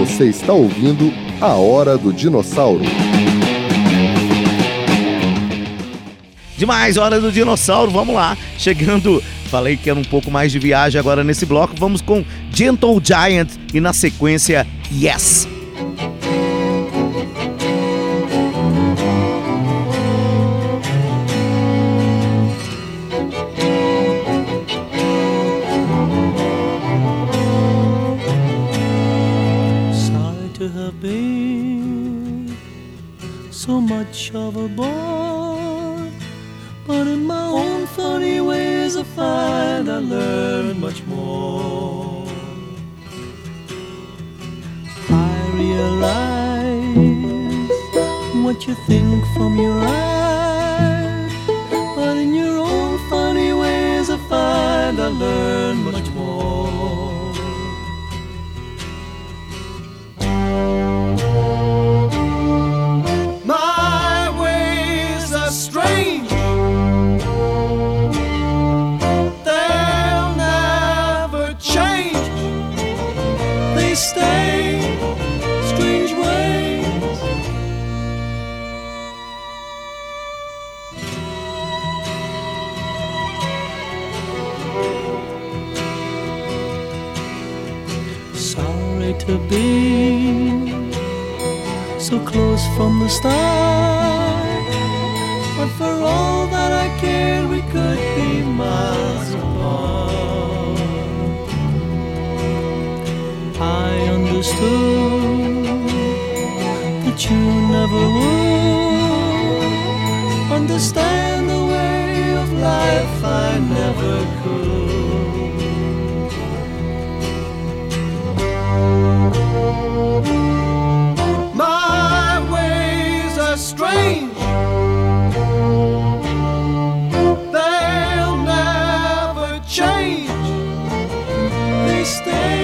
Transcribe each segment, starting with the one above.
Você está ouvindo A Hora do Dinossauro. Demais, Hora do Dinossauro, vamos lá. Chegando, falei que era um pouco mais de viagem agora nesse bloco. Vamos com Gentle Giant e na sequência, Yes. So much of a bore, but in my own funny ways I find I learn much more. I realize what you think from your eyes, but in your own funny ways I find I learn much more. Stay strange ways. Sorry to be so close from the start, but for all that I cared we could be miles apart. I understood that you never would understand the way of life. I never could. My ways are strange. They'll never change. They stay.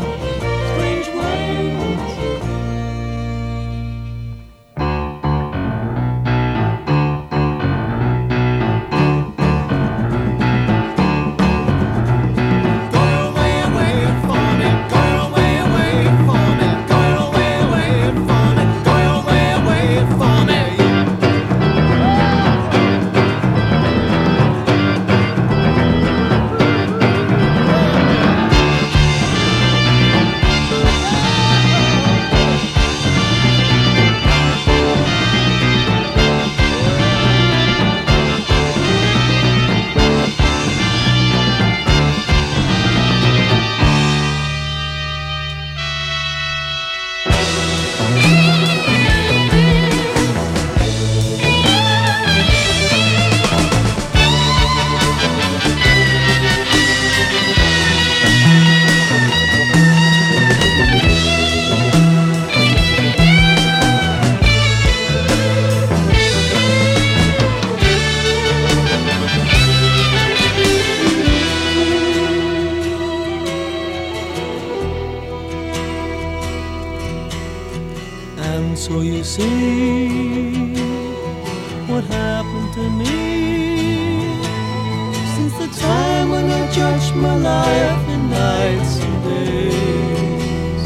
So you see what happened to me since the time when I judged my life in nights and days.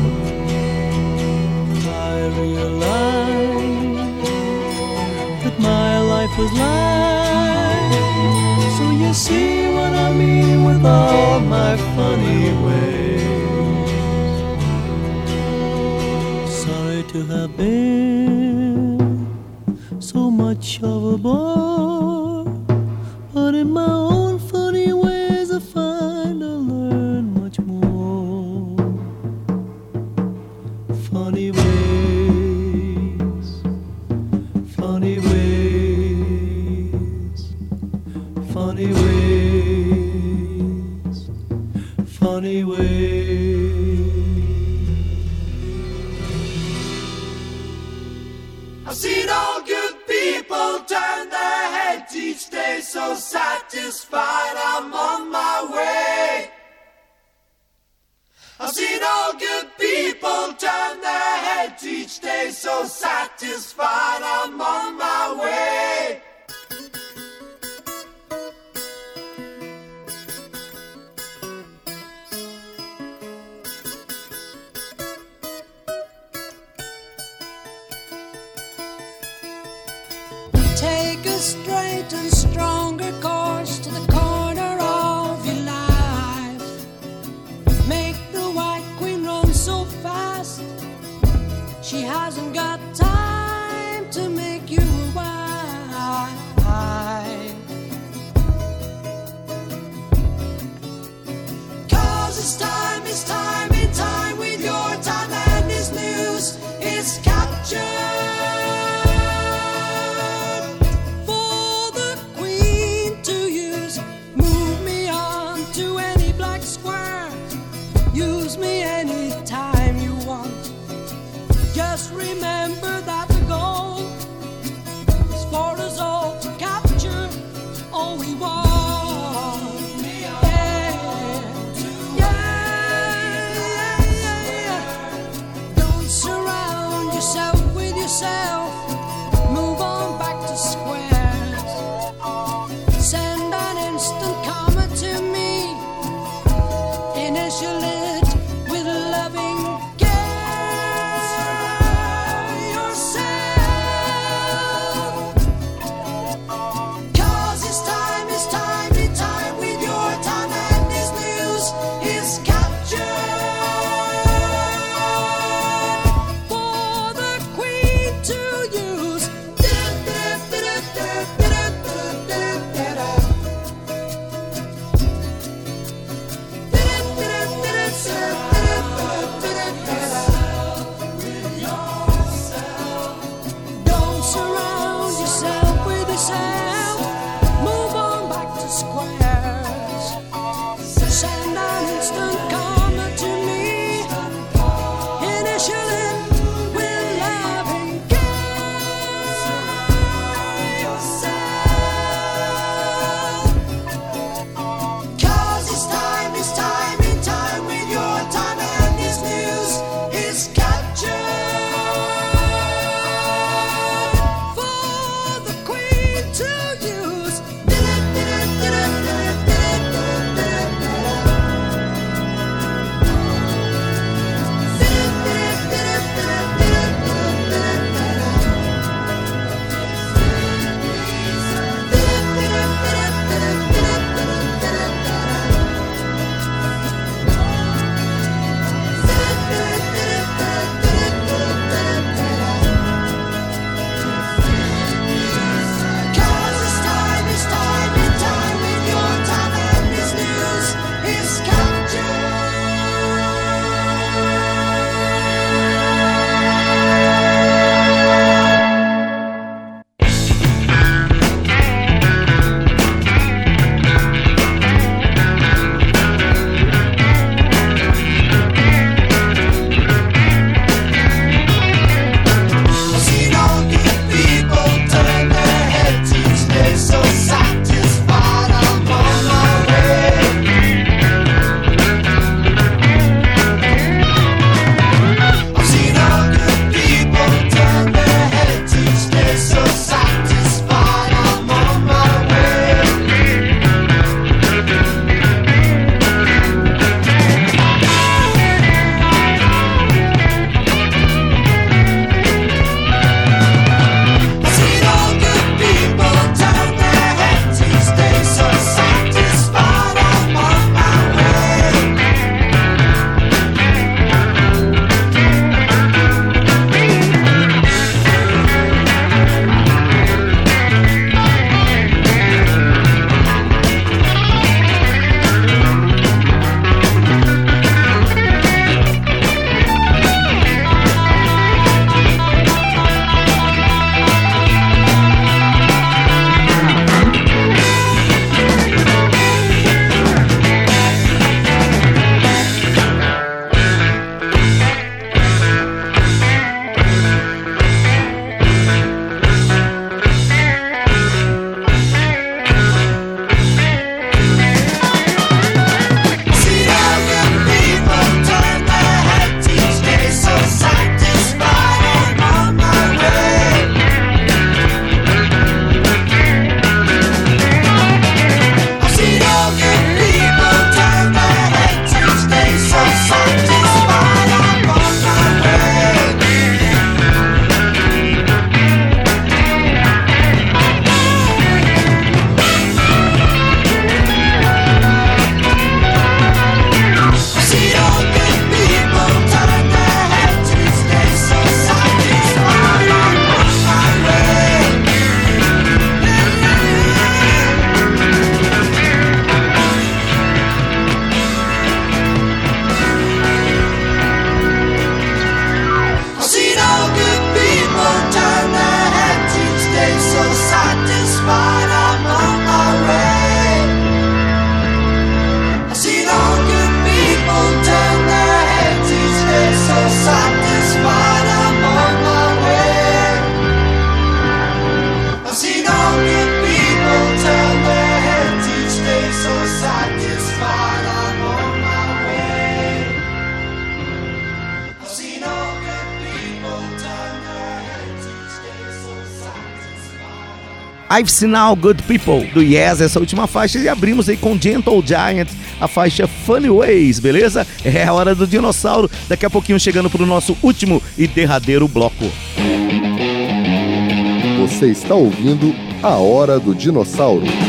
I realized that my life was life. So you see what I mean with all my funny ways. To have been so much of a bore, but in my own funny ways I find I learn much more. Funny ways, funny ways, funny ways, funny ways. I've seen all good people turn their heads each day, so satisfied I'm on my way. I've seen all good people turn their heads each day, so satisfied I'm on my way. straight and stronger course to the corner of your life. Make the White Queen run so fast, she hasn't got time to make you a wife. 'Cause it's time in time with your time and this news is captured for the Queen to use. Move me on to any black square, use me anytime you want. Just remember that the goal is for us all to capture all we want. Don't surround yourself with yourself. Move on back to squares. Send an instant comment to me. Initial it with loving care. Yourself. I've Seen All Good People, do Yes, essa última faixa, e abrimos aí com Gentle Giant, a faixa Funny Ways, beleza? É a hora do dinossauro, daqui a pouquinho chegando pro nosso último e derradeiro bloco. Você está ouvindo A Hora do Dinossauro.